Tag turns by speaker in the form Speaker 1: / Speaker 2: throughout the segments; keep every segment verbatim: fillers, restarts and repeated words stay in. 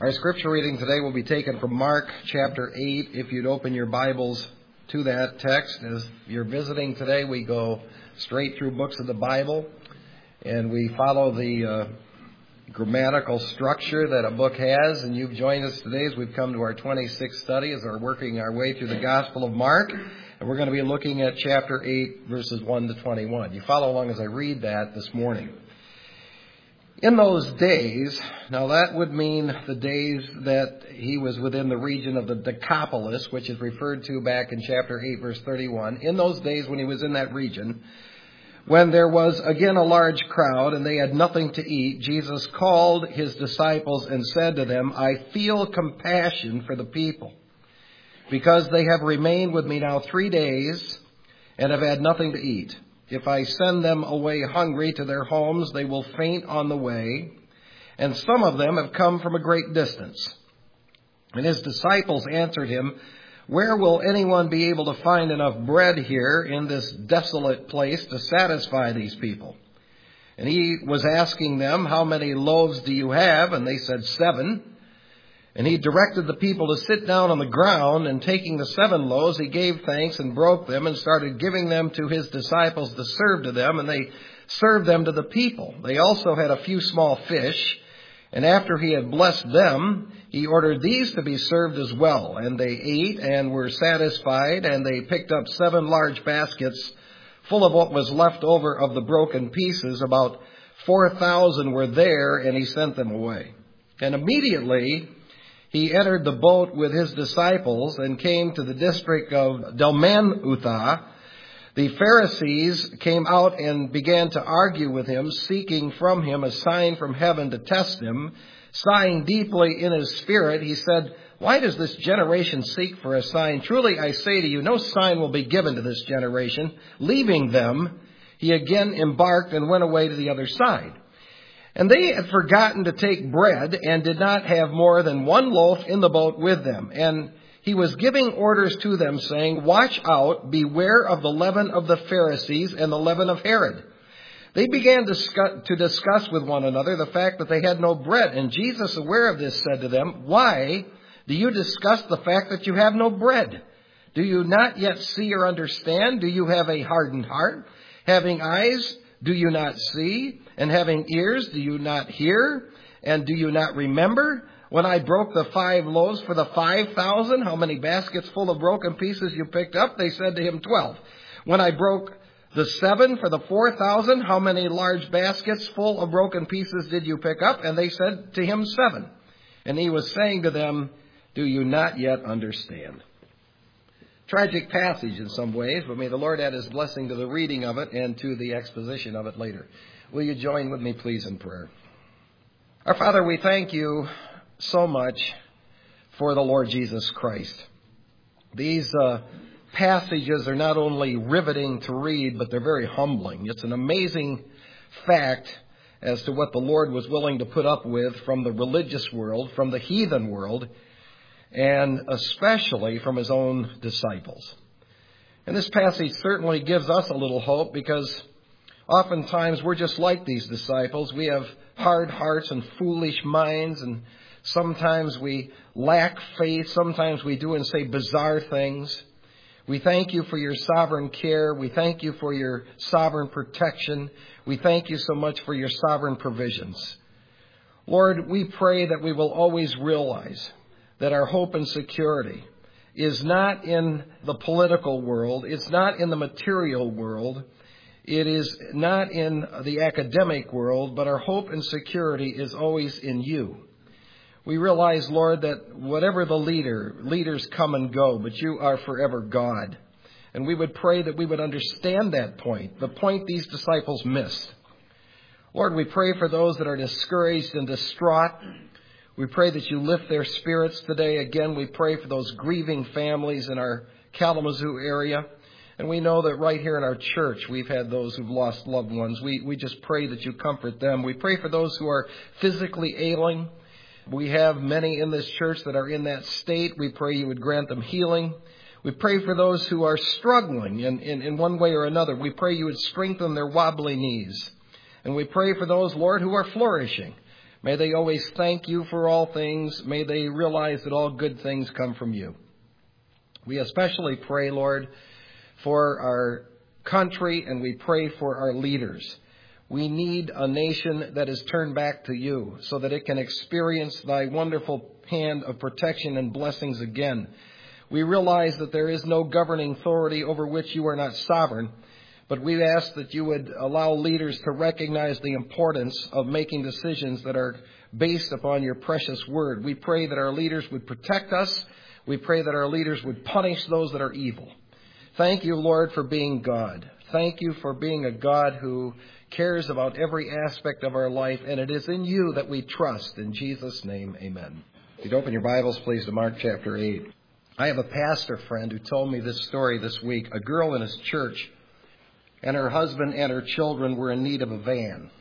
Speaker 1: Our scripture reading today will be taken from Mark chapter eight. If you'd open your Bibles to that text. As you're visiting today, we go straight through books of the Bible, and we follow the uh, grammatical structure that a book has. And you've joined us today as we've come to our twenty-sixth study as we're working our way through the Gospel of Mark. And we're going to be looking at chapter eight, verses one to twenty-one. You follow along as I read that this morning. In those days, now that would mean the days that he was within the region of the Decapolis, which is referred to back in chapter eight, verse thirty-one. In those days when he was in that region, when there was again a large crowd and they had nothing to eat, Jesus called his disciples and said to them, I feel compassion for the people, because they have remained with me now three days and have had nothing to eat. If I send them away hungry to their homes, they will faint on the way. And some of them have come from a great distance. And his disciples answered him, where will anyone be able to find enough bread here in this desolate place to satisfy these people? And he was asking them, how many loaves do you have? And they said, seven. And he directed the people to sit down on the ground, and taking the seven loaves, he gave thanks and broke them and started giving them to his disciples to serve to them, and they served them to the people. They also had a few small fish, and after he had blessed them, he ordered these to be served as well. And they ate and were satisfied, and they picked up seven large baskets full of what was left over of the broken pieces. About four thousand were there, and he sent them away. And immediately he entered the boat with his disciples and came to the district of Dalmanutha. The Pharisees came out and began to argue with him, seeking from him a sign from heaven to test him. Sighing deeply in his spirit, he said, why does this generation seek for a sign? Truly I say to you, no sign will be given to this generation. Leaving them, he again embarked and went away to the other side. And they had forgotten to take bread and did not have more than one loaf in the boat with them. And he was giving orders to them, saying, watch out, beware of the leaven of the Pharisees and the leaven of Herod. They began to discuss with one another the fact that they had no bread. And Jesus, aware of this, said to them, why do you discuss the fact that you have no bread? Do you not yet see or understand? Do you have a hardened heart? Having eyes, do you not see? And having ears, do you not hear? And do you not remember when I broke the five loaves for the five thousand? How many baskets full of broken pieces you picked up? They said to him, twelve. When I broke the seven for the four thousand, how many large baskets full of broken pieces did you pick up? And they said to him, seven. And he was saying to them, do you not yet understand? Tragic passage in some ways, but may the Lord add his blessing to the reading of it and to the exposition of it later. Will you join with me, please, in prayer? Our Father, we thank you so much for the Lord Jesus Christ. These uh, passages are not only riveting to read, but they're very humbling. It's an amazing fact as to what the Lord was willing to put up with from the religious world, from the heathen world, and especially from his own disciples. And this passage certainly gives us a little hope, because oftentimes we're just like these disciples. We have hard hearts and foolish minds, and sometimes we lack faith. Sometimes we do and say bizarre things. We thank you for your sovereign care. We thank you for your sovereign protection. We thank you so much for your sovereign provisions. Lord, we pray that we will always realize that our hope and security is not in the political world. It's not in the material world. It is not in the academic world, but our hope and security is always in you. We realize, Lord, that whatever the leader, leaders come and go, but you are forever God. And we would pray that we would understand that point, the point these disciples missed. Lord, we pray for those that are discouraged and distraught. We pray that you lift their spirits today. Again, we pray for those grieving families in our Kalamazoo area. And we know that right here in our church, we've had those who've lost loved ones. We, we just pray that you comfort them. We pray for those who are physically ailing. We have many in this church that are in that state. We pray you would grant them healing. We pray for those who are struggling in, in, in one way or another. We pray you would strengthen their wobbly knees. And we pray for those, Lord, who are flourishing. May they always thank you for all things. May they realize that all good things come from you. We especially pray, Lord, for our country, and we pray for our leaders. We need a nation that is turned back to you so that it can experience thy wonderful hand of protection and blessings again. We realize that there is no governing authority over which you are not sovereign, but we ask that you would allow leaders to recognize the importance of making decisions that are based upon your precious word. We pray that our leaders would protect us. We pray that our leaders would punish those that are evil. Thank you, Lord, for being God. Thank you for being a God who cares about every aspect of our life, and it is in you that we trust. In Jesus' name, amen. If you'd open your Bibles, please, to Mark chapter eight. I have a pastor friend who told me this story this week. A girl in his church and her husband and her children were in need of a van.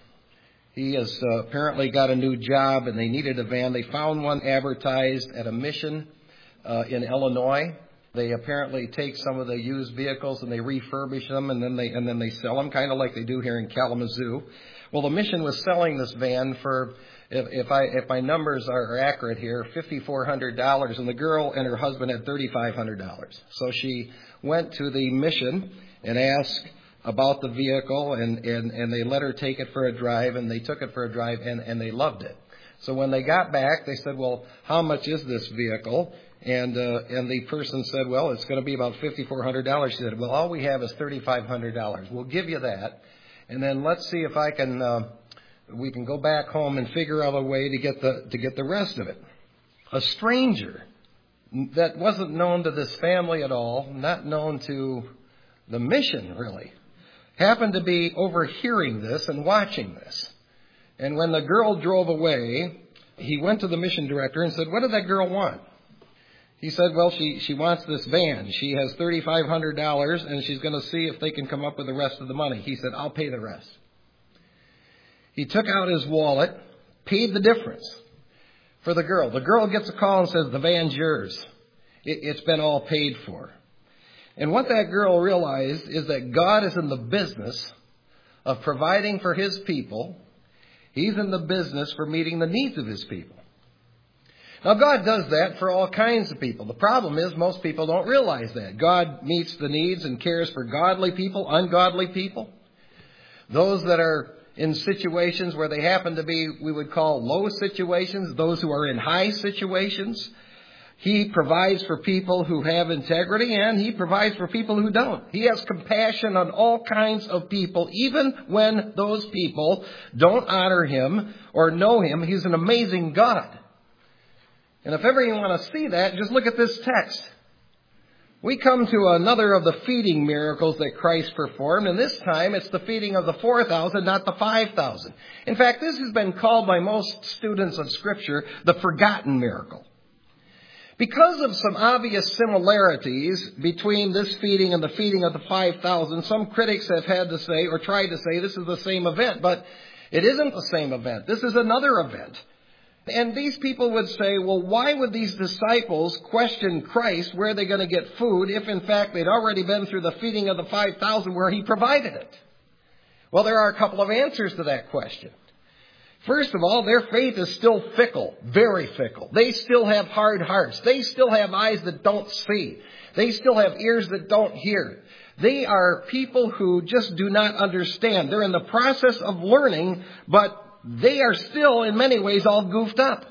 Speaker 1: He has uh, apparently got a new job, and they needed a van. They found one advertised at a mission uh, in Illinois. They apparently take some of the used vehicles and they refurbish them, and then they and then they sell them, kind of like they do here in Kalamazoo. Well, the mission was selling this van for, if, if I if my numbers are accurate here, fifty-four hundred dollars, and the girl and her husband had thirty-five hundred dollars. So she went to the mission and asked about the vehicle, and, and, and they let her take it for a drive, and they took it for a drive, and, and they loved it. So when they got back, they said, well, how much is this vehicle? And uh, and the person said, well, it's going to be about fifty-four hundred dollars. She said, well, all we have is thirty-five hundred dollars. We'll give you that. And then let's see if I can, uh, we can go back home and figure out a way to get the to get the rest of it. A stranger that wasn't known to this family at all, not known to the mission really, happened to be overhearing this and watching this. And when the girl drove away, he went to the mission director and said, what did that girl want? He said, well, she, she wants this van. She has thirty-five hundred dollars, and she's going to see if they can come up with the rest of the money. He said, I'll pay the rest. He took out his wallet, paid the difference for the girl. The girl gets a call and says, the van's yours. It, it's been all paid for. And what that girl realized is that God is in the business of providing for his people. He's in the business for meeting the needs of his people. Now, God does that for all kinds of people. The problem is most people don't realize that. God meets the needs and cares for godly people, ungodly people, those that are in situations where they happen to be, we would call low situations, those who are in high situations. He provides for people who have integrity, and he provides for people who don't. He has compassion on all kinds of people, even when those people don't honor him or know him. He's an amazing God. And if ever you want to see that, just look at this text. We come to another of the feeding miracles that Christ performed, and this time it's the feeding of the four thousand, not the five thousand. In fact, this has been called by most students of Scripture the forgotten miracle. Because of some obvious similarities between this feeding and the feeding of the five thousand, some critics have had to say, or tried to say, this is the same event, but it isn't the same event. This is another event. And these people would say, well, why would these disciples question Christ where they're going to get food if, in fact, they'd already been through the feeding of the five thousand where he provided it? Well, there are a couple of answers to that question. First of all, their faith is still fickle, very fickle. They still have hard hearts. They still have eyes that don't see. They still have ears that don't hear. They are people who just do not understand. They're in the process of learning, but they are still, in many ways, all goofed up.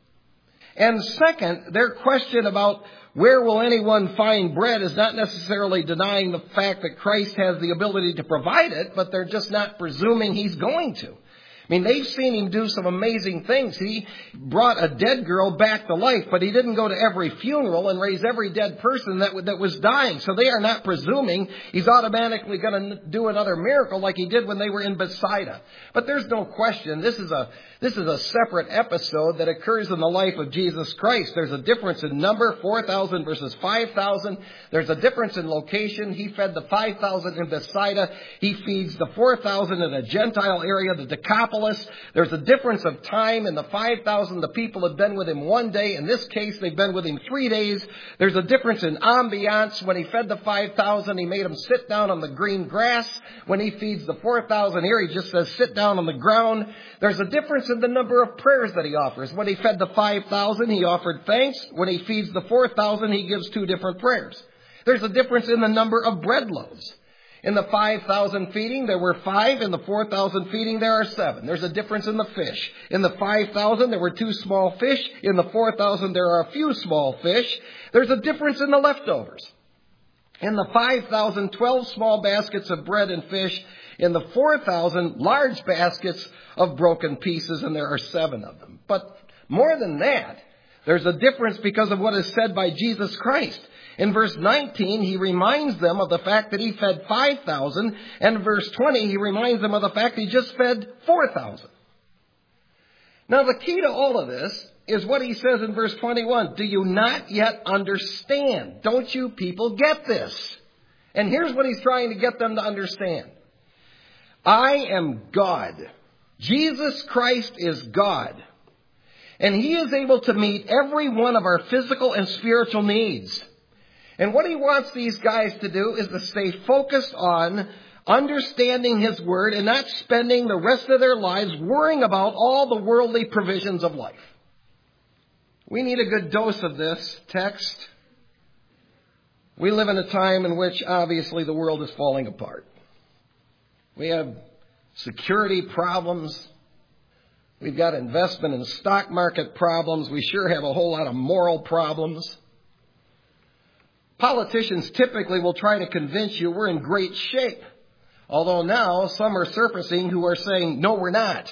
Speaker 1: And second, their question about where will anyone find bread is not necessarily denying the fact that Christ has the ability to provide it, but they're just not presuming he's going to. I mean, they've seen him do some amazing things. He brought a dead girl back to life, but he didn't go to every funeral and raise every dead person that, that was dying. So they are not presuming he's automatically going to do another miracle like he did when they were in Bethsaida. But there's no question this is a this is a separate episode that occurs in the life of Jesus Christ. There's a difference in number, four thousand versus five thousand. There's a difference in location. He fed the five thousand in Bethsaida. He feeds the four thousand in a Gentile area, the Decapolis Decapolis. There's a difference of time. In the five thousand, the people had been with him one day. In this case, they've been with him three days. There's a difference in ambiance. When he fed the five thousand, he made them sit down on the green grass. When he feeds the four thousand here, he just says sit down on the ground. There's a difference in the number of prayers that he offers. When he fed the five thousand, he offered thanks. When he feeds the four thousand, he gives two different prayers. There's a difference in the number of bread loaves. In the five thousand feeding, there were five. In the four thousand feeding, there are seven. There's a difference in the fish. In the five thousand, there were two small fish. In the four thousand, there are a few small fish. There's a difference in the leftovers. In the five thousand, twelve small baskets of bread and fish. In the four thousand, large baskets of broken pieces, and there are seven of them. But more than that, there's a difference because of what is said by Jesus Christ. In verse nineteen, he reminds them of the fact that he fed five thousand. And in verse twenty, he reminds them of the fact he just fed four thousand. Now, the key to all of this is what he says in verse twenty-one. Do you not yet understand? Don't you people get this? And here's what he's trying to get them to understand. I am God. Jesus Christ is God. And he is able to meet every one of our physical and spiritual needs. And what he wants these guys to do is to stay focused on understanding his word and not spending the rest of their lives worrying about all the worldly provisions of life. We need a good dose of this text. We live in a time in which obviously the world is falling apart. We have security problems. We've got investment and stock market problems. We sure have a whole lot of moral problems. Politicians typically will try to convince you we're in great shape. Although now some are surfacing who are saying, no, we're not.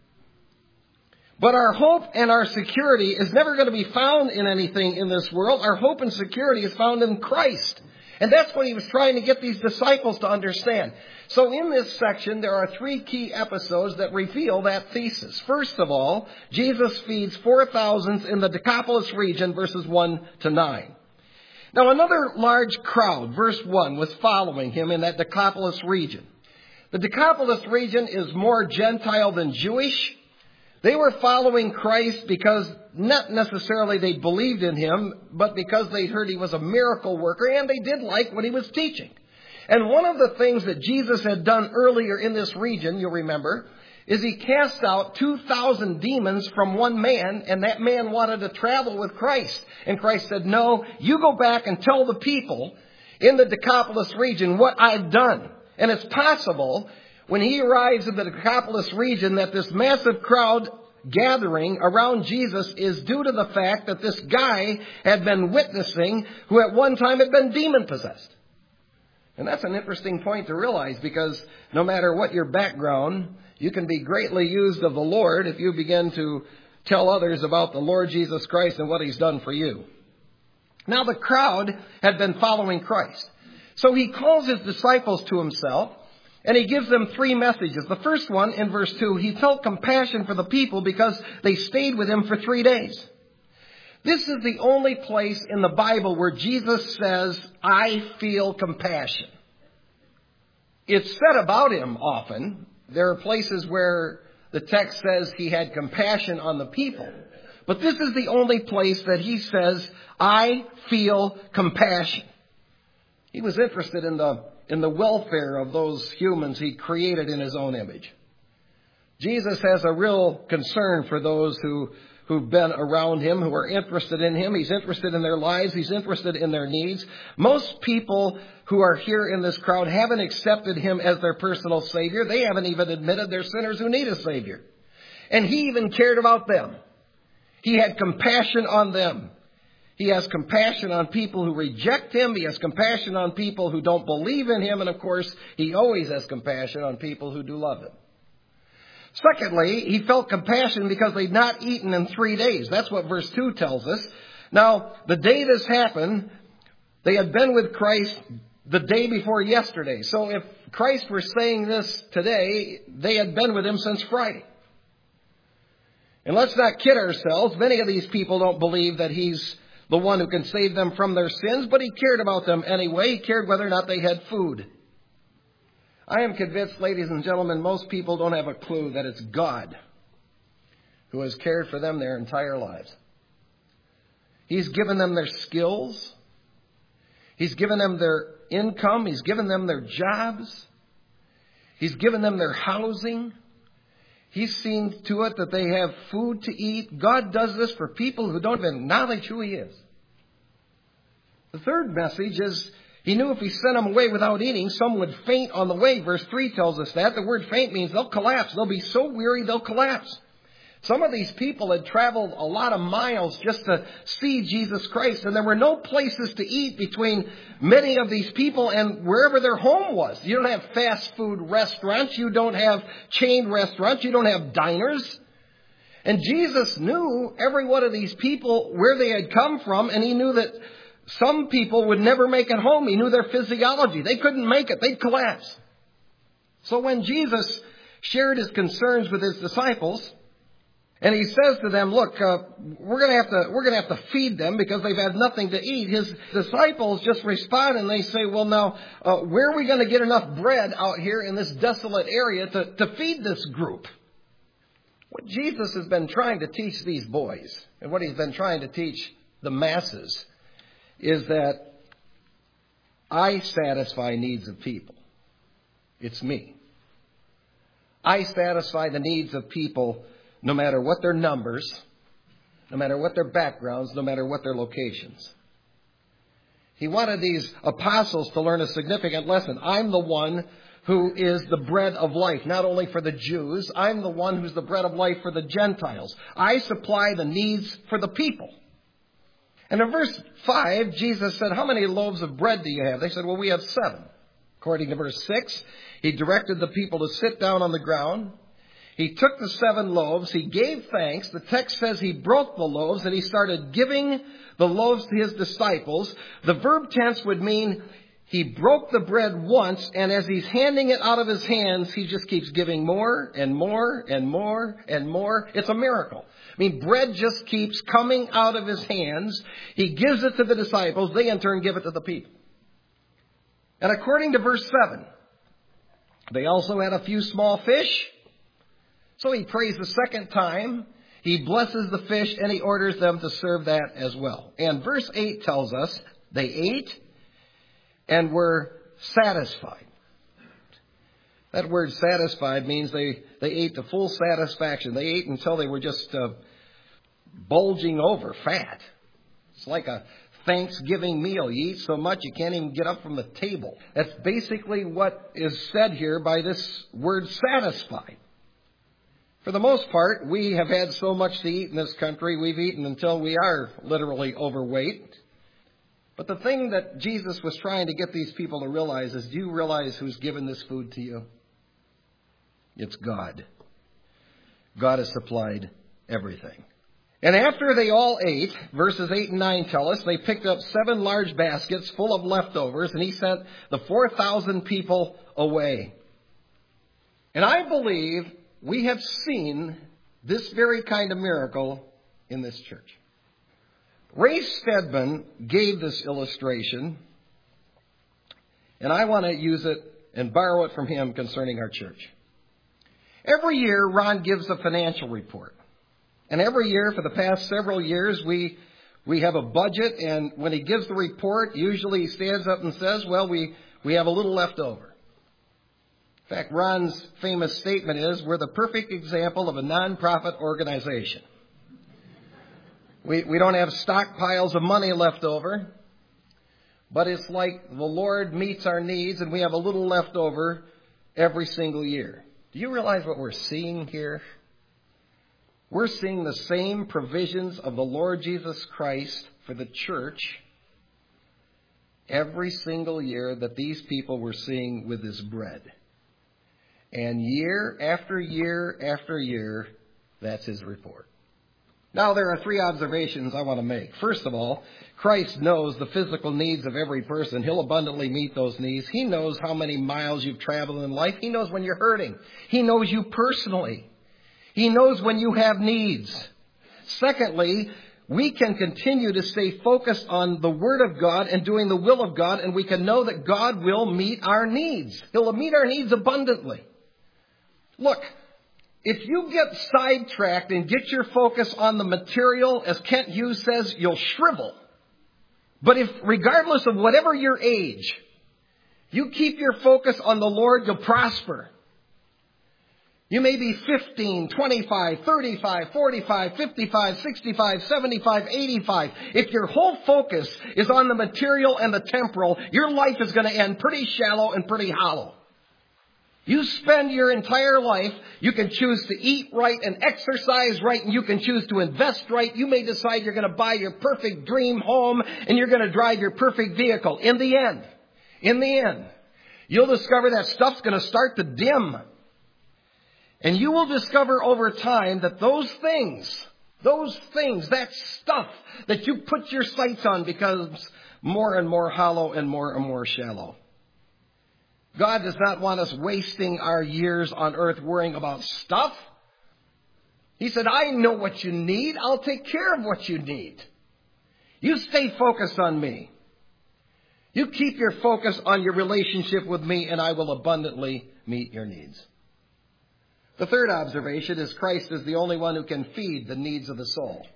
Speaker 1: But our hope and our security is never going to be found in anything in this world. Our hope and security is found in Christ. And that's what he was trying to get these disciples to understand. So in this section, there are three key episodes that reveal that thesis. First of all, Jesus feeds four thousand in the Decapolis region, verses one to nine. Now, another large crowd, verse one, was following him in that Decapolis region. The Decapolis region is more Gentile than Jewish. They were following Christ because not necessarily they believed in him, but because they heard he was a miracle worker, and they did like what he was teaching. And one of the things that Jesus had done earlier in this region, you'll remember, is he cast out two thousand demons from one man, and that man wanted to travel with Christ. And Christ said, no, you go back and tell the people in the Decapolis region what I've done. And it's possible when he arrives in the Decapolis region that this massive crowd gathering around Jesus is due to the fact that this guy had been witnessing who at one time had been demon-possessed. And that's an interesting point to realize, because no matter what your background, you can be greatly used of the Lord if you begin to tell others about the Lord Jesus Christ and what he's done for you. Now the crowd had been following Christ. So he calls his disciples to himself, and he gives them three messages. The first one, in verse two, he felt compassion for the people because they stayed with him for three days. This is the only place in the Bible where Jesus says, I feel compassion. It's said about him often. There are places where the text says he had compassion on the people. But this is the only place that he says, I feel compassion. He was interested in the, in the welfare of those humans he created in his own image. Jesus has a real concern for those who who've been around him, who are interested in him. He's interested in their lives. He's interested in their needs. Most people who are here in this crowd haven't accepted him as their personal Savior. They haven't even admitted they're sinners who need a Savior. And he even cared about them. He had compassion on them. He has compassion on people who reject him. He has compassion on people who don't believe in him. And of course, he always has compassion on people who do love him. Secondly, he felt compassion because they'd not eaten in three days. That's what verse two tells us. Now, the day this happened, they had been with Christ the day before yesterday. So if Christ were saying this today, they had been with him since Friday. And let's not kid ourselves. Many of these people don't believe that he's the one who can save them from their sins, but he cared about them anyway. He cared whether or not they had food. I am convinced, ladies and gentlemen, most people don't have a clue that it's God who has cared for them their entire lives. He's given them their skills. He's given them their income. He's given them their jobs. He's given them their housing. He's seen to it that they have food to eat. God does this for people who don't even acknowledge who He is. The third message is He knew if He sent them away without eating, some would faint on the way. Verse three tells us that. The word faint means they'll collapse. They'll be so weary they'll collapse. Some of these people had traveled a lot of miles just to see Jesus Christ, and there were no places to eat between many of these people and wherever their home was. You don't have fast food restaurants. You don't have chain restaurants. You don't have diners. And Jesus knew every one of these people where they had come from, and He knew that some people would never make it home. He knew their physiology. They couldn't make it. They'd collapse. So when Jesus shared His concerns with His disciples, and He says to them, look, uh, we're going to have to, we're going to have to feed them because they've had nothing to eat. His disciples just respond and they say, well, now, uh, where are we going to get enough bread out here in this desolate area to, to feed this group? What Jesus has been trying to teach these boys, and what He's been trying to teach the masses, is that I satisfy needs of people. It's me. I satisfy the needs of people no matter what their numbers, no matter what their backgrounds, no matter what their locations. He wanted these apostles to learn a significant lesson. I'm the one who is the bread of life, not only for the Jews. I'm the one who's the bread of life for the Gentiles. I supply the needs for the people. And in verse five, Jesus said, how many loaves of bread do you have? They said, well, we have seven. According to verse six, He directed the people to sit down on the ground. He took the seven loaves. He gave thanks. The text says He broke the loaves and He started giving the loaves to His disciples. The verb tense would mean He broke the bread once, and as He's handing it out of His hands, He just keeps giving more and more and more and more. It's a miracle. I mean, bread just keeps coming out of His hands. He gives it to the disciples. They in turn give it to the people. And according to verse seven, they also had a few small fish. So He prays the second time. He blesses the fish and He orders them to serve that as well. And verse eight tells us they ate and were satisfied. That word satisfied means they, they ate to full satisfaction. They ate until they were just uh, bulging over fat. It's like a Thanksgiving meal. You eat so much you can't even get up from the table. That's basically what is said here by this word satisfied. For the most part, we have had so much to eat in this country, we've eaten until we are literally overweight. But the thing that Jesus was trying to get these people to realize is, do you realize who's given this food to you? It's God. God has supplied everything. And after they all ate, verses eight and nine tell us, they picked up seven large baskets full of leftovers, and He sent the four thousand people away. And I believe we have seen this very kind of miracle in this church. Ray Stedman gave this illustration, and I want to use it and borrow it from him concerning our church. Every year, Ron gives a financial report. And every year, for the past several years, we we have a budget, and when he gives the report, usually he stands up and says, well, we, we have a little left over. In fact, Ron's famous statement is, we're the perfect example of a nonprofit organization. We, we don't have stockpiles of money left over, but it's like the Lord meets our needs and we have a little left over every single year. Do you realize what we're seeing here? We're seeing the same provisions of the Lord Jesus Christ for the church every single year that these people were seeing with this bread. And year after year after year, that's His report. Now, there are three observations I want to make. First of all, Christ knows the physical needs of every person. He'll abundantly meet those needs. He knows how many miles you've traveled in life. He knows when you're hurting. He knows you personally. He knows when you have needs. Secondly, we can continue to stay focused on the Word of God and doing the will of God, and we can know that God will meet our needs. He'll meet our needs abundantly. Look, if you get sidetracked and get your focus on the material, as Kent Hughes says, you'll shrivel. But if, regardless of whatever your age, you keep your focus on the Lord, you'll prosper. You may be fifteen, twenty-five, thirty-five, forty-five, fifty-five, sixty-five, seventy-five, eighty-five. If your whole focus is on the material and the temporal, your life is going to end pretty shallow and pretty hollow. You spend your entire life, you can choose to eat right and exercise right, and you can choose to invest right. You may decide you're going to buy your perfect dream home and you're going to drive your perfect vehicle. In the end, in the end, you'll discover that stuff's going to start to dim. And you will discover over time that those things, those things, that stuff that you put your sights on becomes more and more hollow and more and more shallow. God does not want us wasting our years on earth worrying about stuff. He said, I know what you need. I'll take care of what you need. You stay focused on me. You keep your focus on your relationship with me, and I will abundantly meet your needs. The third observation is Christ is the only one who can feed the needs of the soul.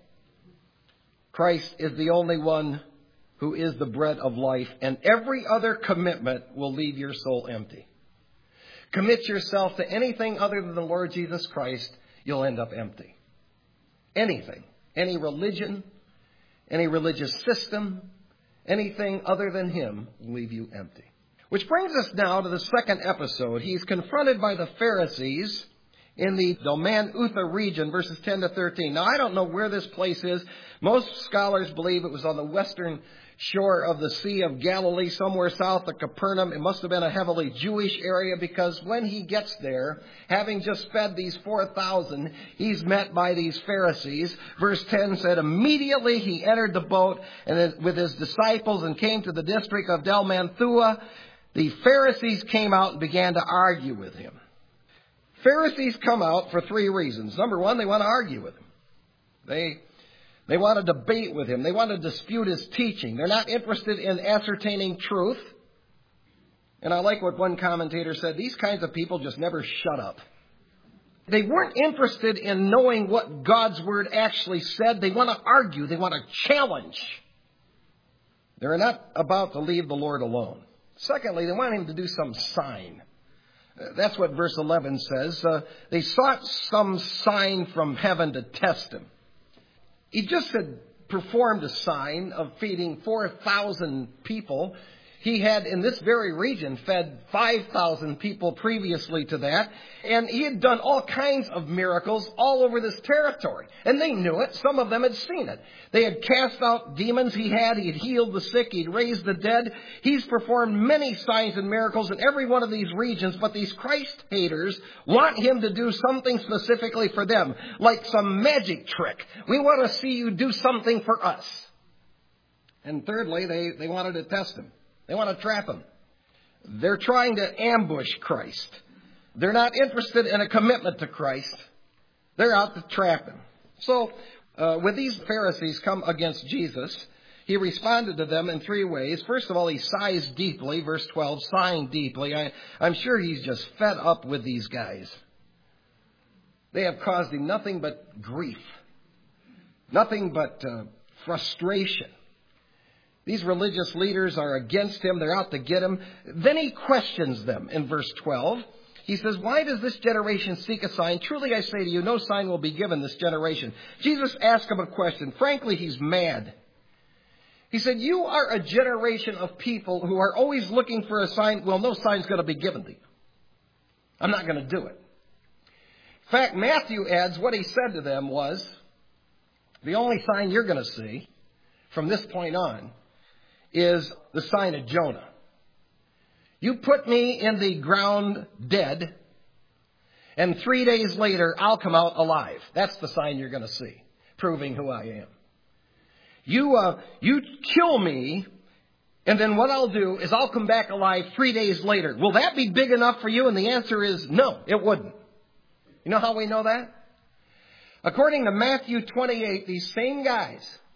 Speaker 1: Christ is the only one who is the bread of life, and every other commitment will leave your soul empty. Commit yourself to anything other than the Lord Jesus Christ, you'll end up empty. Anything, any religion, any religious system, anything other than Him will leave you empty. Which brings us now to the second episode. He's confronted by the Pharisees in the Doman Utha region, verses ten to thirteen. Now, I don't know where this place is. Most scholars believe it was on the western shore of the Sea of Galilee, somewhere south of Capernaum. It must have been a heavily Jewish area, because when he gets there, having just fed these four thousand, he's met by these Pharisees. Verse ten said, immediately he entered the boat and with his disciples and came to the district of Dalmanthua. The Pharisees came out and began to argue with him. Pharisees come out for three reasons. Number one, they want to argue with him. They, they want to debate with him. They want to dispute his teaching. They're not interested in ascertaining truth. And I like what one commentator said, these kinds of people just never shut up. They weren't interested in knowing what God's Word actually said. They want to argue. They want to challenge. They're not about to leave the Lord alone. Secondly, they want him to do some sign. That's what verse eleven says. Uh, they sought some sign from heaven to test him. He just had performed a sign of feeding four thousand people. He had, in this very region, fed five thousand people previously to that. And he had done all kinds of miracles all over this territory. And they knew it. Some of them had seen it. They had cast out demons he had. He had healed the sick. He'd raised the dead. He's performed many signs and miracles in every one of these regions. But these Christ haters want him to do something specifically for them, like some magic trick. We want to see you do something for us. And thirdly, they, they wanted to test him. They want to trap him. They're trying to ambush Christ. They're not interested in a commitment to Christ. They're out to trap him. So, uh, when these Pharisees come against Jesus, he responded to them in three ways. First of all, he sighs deeply. Verse twelve, sighing deeply. I, I'm sure he's just fed up with these guys. They have caused him nothing but grief. Nothing but uh, frustration. These religious leaders are against him. They're out to get him. Then he questions them in verse twelve. He says, why does this generation seek a sign? Truly I say to you, no sign will be given this generation. Jesus asked him a question. Frankly, he's mad. He said, you are a generation of people who are always looking for a sign. Well, no sign's going to be given to you. I'm not going to do it. In fact, Matthew adds what he said to them was, the only sign you're going to see from this point on is the sign of Jonah. You put me in the ground dead, and three days later, I'll come out alive. That's the sign you're going to see, proving who I am. You, uh, you kill me, and then what I'll do is I'll come back alive three days later. Will that be big enough for you? And the answer is no, it wouldn't. You know how we know that? According to Matthew twenty-eight, these same guys,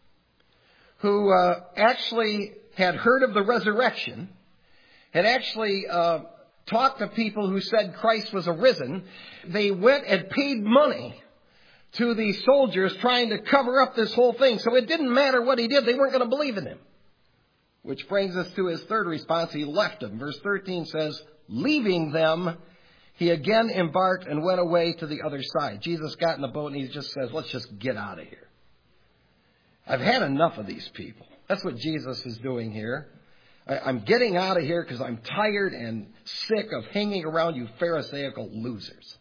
Speaker 1: who uh, actually had heard of the resurrection, had actually uh, talked to people who said Christ was arisen. They went and paid money to the soldiers trying to cover up this whole thing. So it didn't matter what he did. They weren't going to believe in him. Which brings us to his third response. He left them. Verse thirteen says, leaving them, he again embarked and went away to the other side. Jesus got in the boat and he just says, let's just get out of here. I've had enough of these people. That's what Jesus is doing here. I, I'm getting out of here because I'm tired and sick of hanging around you Pharisaical losers.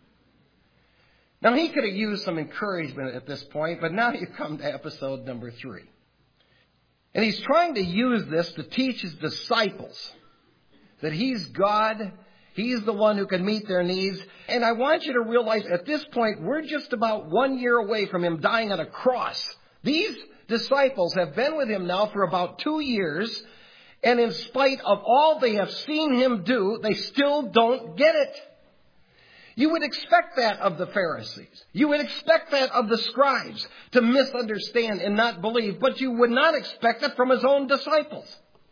Speaker 1: Now, he could have used some encouragement at this point, but now you come to episode number three. And he's trying to use this to teach his disciples that he's God. He's the one who can meet their needs. And I want you to realize at this point, we're just about one year away from him dying on a cross. These disciples have been with him now for about two years. And in spite of all they have seen him do, they still don't get it. You would expect that of the Pharisees. You would expect that of the scribes, to misunderstand and not believe. But you would not expect it from his own disciples.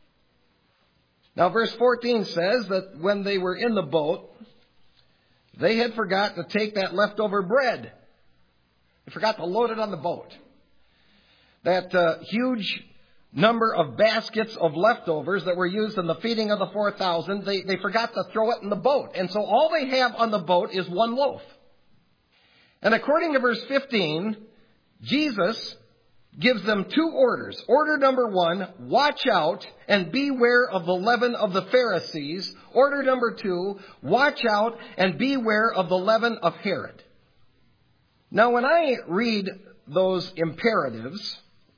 Speaker 1: Now, verse fourteen says that when they were in the boat, they had forgot to take that leftover bread. They forgot to load it on the boat. That uh, huge number of baskets of leftovers that were used in the feeding of the four thousand, they, they forgot to throw it in the boat. And so all they have on the boat is one loaf. And according to verse fifteen, Jesus gives them two orders. Order number one, watch out and beware of the leaven of the Pharisees. Order number two, watch out and beware of the leaven of Herod. Now, when I read those imperatives,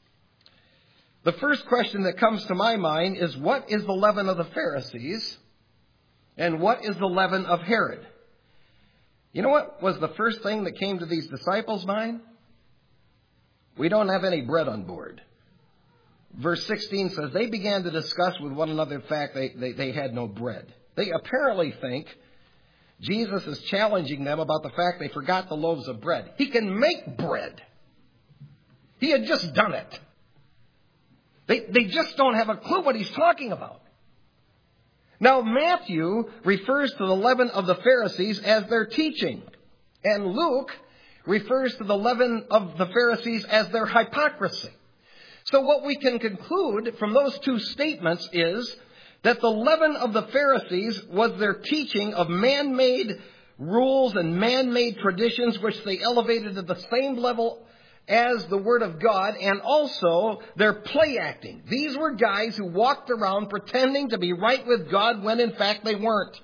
Speaker 1: the first question that comes to my mind is, what is the leaven of the Pharisees and what is the leaven of Herod? You know what was the first thing that came to these disciples' mind? We don't have any bread on board. Verse sixteen says they began to discuss with one another the fact they, they, they had no bread. They apparently think Jesus is challenging them about the fact they forgot the loaves of bread. He can make bread. He had just done it. They, they just don't have a clue what he's talking about. Now, Matthew refers to the leaven of the Pharisees as their teaching. And Luke refers to the leaven of the Pharisees as their hypocrisy. So what we can conclude from those two statements is that the leaven of the Pharisees was their teaching of man-made rules and man-made traditions, which they elevated to the same level as the Word of God, and also their play acting. These were guys who walked around pretending to be right with God when in fact they weren't.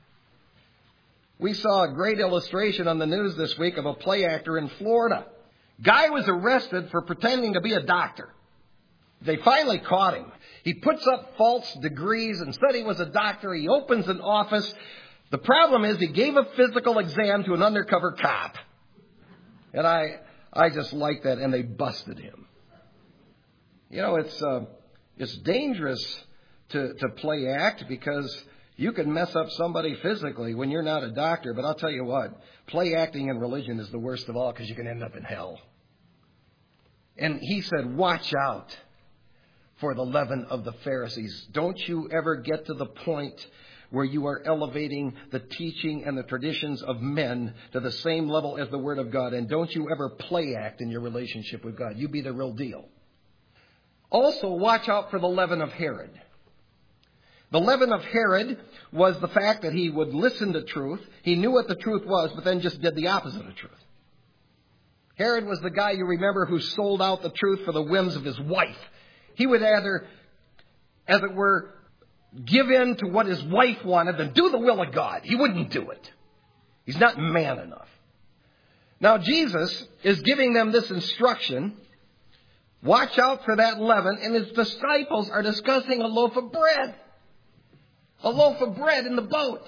Speaker 1: We saw a great illustration on the news this week of a play actor in Florida. Guy was arrested for pretending to be a doctor. They finally caught him. He puts up false degrees and said he was a doctor. He opens an office. The problem is he gave a physical exam to an undercover cop. And I... I just like that, and they busted him. You know, it's uh, it's dangerous to, to play act because you can mess up somebody physically when you're not a doctor. But I'll tell you what, play acting in religion is the worst of all because you can end up in hell. And he said, watch out for the leaven of the Pharisees. Don't you ever get to the point where you are elevating the teaching and the traditions of men to the same level as the Word of God. And don't you ever play act in your relationship with God. You be the real deal. Also, watch out for the leaven of Herod. The leaven of Herod was the fact that he would listen to truth. He knew what the truth was, but then just did the opposite of truth. Herod was the guy, you remember, who sold out the truth for the whims of his wife. He would either, as it were, give in to what his wife wanted and do the will of God. He wouldn't do it. He's not man enough. Now, Jesus is giving them this instruction. Watch out for that leaven. And his disciples are discussing a loaf of bread. A loaf of bread in the boat.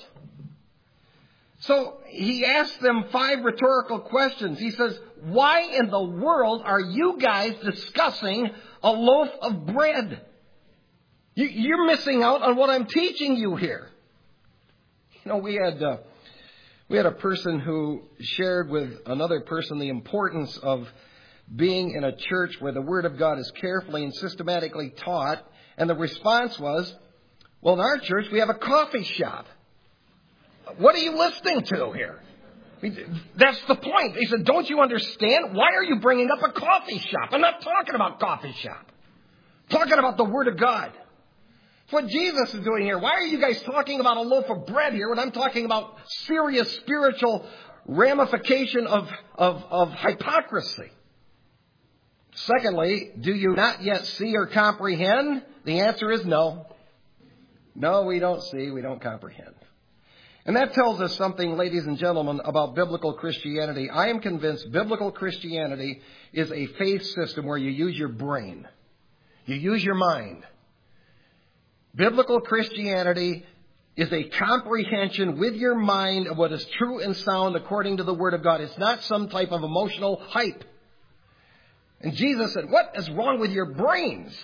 Speaker 1: So he asks them five rhetorical questions. He says, why in the world are you guys discussing a loaf of bread? You're missing out on what I'm teaching you here. You know, we had uh, we had a person who shared with another person the importance of being in a church where the Word of God is carefully and systematically taught. And the response was, well, in our church we have a coffee shop. What are you listening to here? I mean, that's the point. They said, don't you understand? Why are you bringing up a coffee shop? I'm not talking about coffee shop. I'm talking about the Word of God. That's what Jesus is doing here. Why are you guys talking about a loaf of bread here when I'm talking about serious spiritual ramification of, of, of hypocrisy? Secondly, do you not yet see or comprehend? The answer is no. No, we don't see, we don't comprehend. And that tells us something, ladies and gentlemen, about biblical Christianity. I am convinced biblical Christianity is a faith system where you use your brain. You use your mind. Biblical Christianity is a comprehension with your mind of what is true and sound according to the Word of God. It's not some type of emotional hype. And Jesus said, what is wrong with your brains?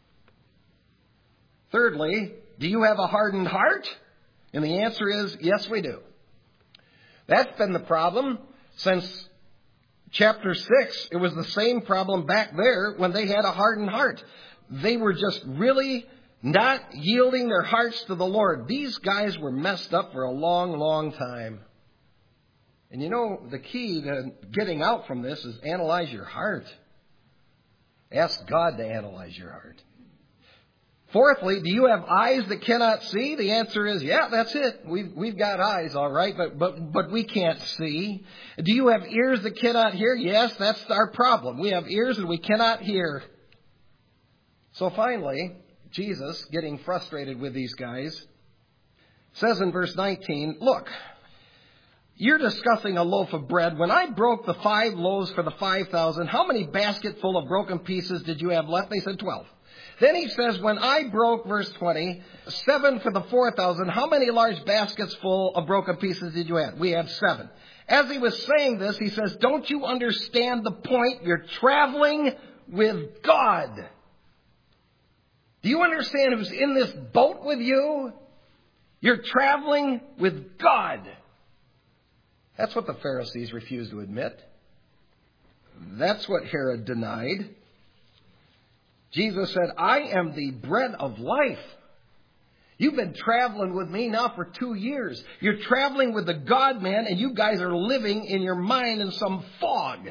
Speaker 1: Thirdly, do you have a hardened heart? And the answer is, yes, we do. That's been the problem since chapter six. It was the same problem back there when they had a hardened heart. They were just really not yielding their hearts to the Lord. These guys were messed up for a long, long time. And you know, the key to getting out from this is analyze your heart. Ask God to analyze your heart. Fourthly, do you have eyes that cannot see? The answer is, yeah, that's it. We've, we've got eyes, all right, but, but, but we can't see. Do you have ears that cannot hear? Yes, that's our problem. We have ears and we cannot hear. So finally, Jesus, getting frustrated with these guys, says in verse nineteen, look, you're discussing a loaf of bread. When I broke the five loaves for the five thousand, how many basketful of broken pieces did you have left? They said twelve. Then he says, when I broke, verse twenty, seven for the four thousand, how many large baskets full of broken pieces did you have? We have seven. As he was saying this, he says, don't you understand the point? You're traveling with God. Do you understand who's in this boat with you? You're traveling with God. That's what the Pharisees refused to admit. That's what Herod denied. Jesus said, I am the bread of life. You've been traveling with me now for two years. You're traveling with the God-man, and you guys are living in your mind in some fog.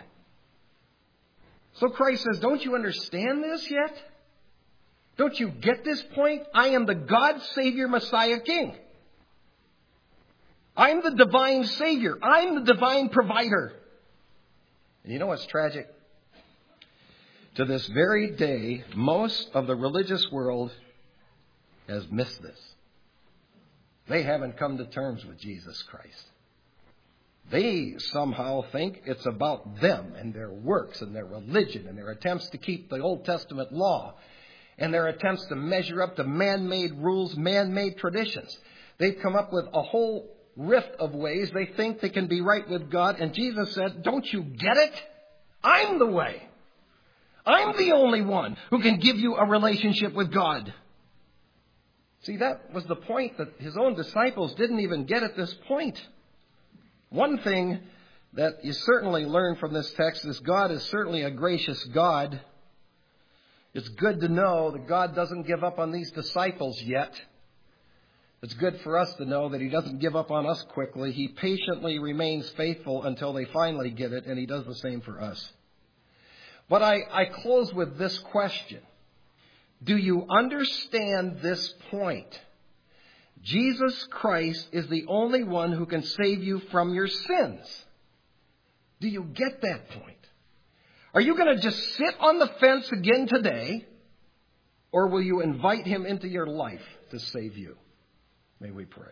Speaker 1: So Christ says, don't you understand this yet? Don't you get this point? I am the God, Savior, Messiah, King. I'm the divine Savior. I'm the divine provider. And you know what's tragic? To this very day, most of the religious world has missed this. They haven't come to terms with Jesus Christ. They somehow think it's about them and their works and their religion and their attempts to keep the Old Testament law and their attempts to measure up to man-made rules, man-made traditions. They've come up with a whole rift of ways they think they can be right with God. And Jesus said, don't you get it? I'm the way. I'm the only one who can give you a relationship with God. See, that was the point that his own disciples didn't even get at this point. One thing that you certainly learn from this text is God is certainly a gracious God. It's good to know that God doesn't give up on these disciples yet. It's good for us to know that he doesn't give up on us quickly. He patiently remains faithful until they finally get it, and he does the same for us. But I, I close with this question. Do you understand this point? Jesus Christ is the only one who can save you from your sins. Do you get that point? Are you going to just sit on the fence again today, or will you invite him into your life to save you? May we pray.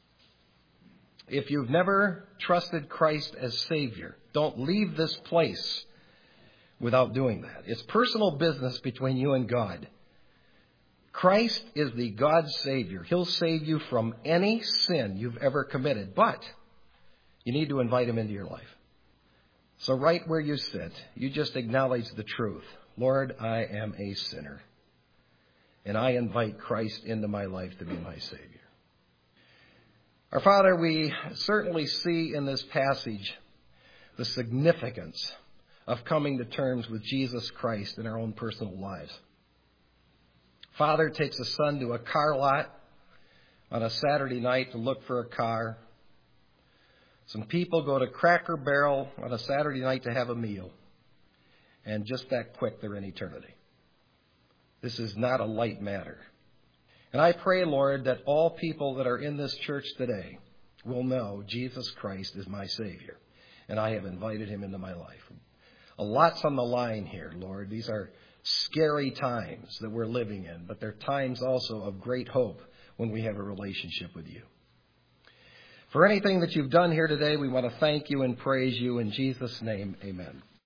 Speaker 1: If you've never trusted Christ as Savior, don't leave this place without doing that. It's personal business between you and God. Christ is the God Savior. He'll save you from any sin you've ever committed, but you need to invite him into your life. So right where you sit, you just acknowledge the truth. Lord, I am a sinner, and I invite Christ into my life to be my Savior. Our Father, we certainly see in this passage the significance of coming to terms with Jesus Christ in our own personal lives. Father takes a son to a car lot on a Saturday night to look for a car. Some people go to Cracker Barrel on a Saturday night to have a meal. And just that quick, they're in eternity. This is not a light matter. And I pray, Lord, that all people that are in this church today will know Jesus Christ is my Savior. And I have invited him into my life. A lot's on the line here, Lord. These are scary times that we're living in, but they're times also of great hope when we have a relationship with you. For anything that you've done here today, we want to thank you and praise you. In Jesus' name, amen.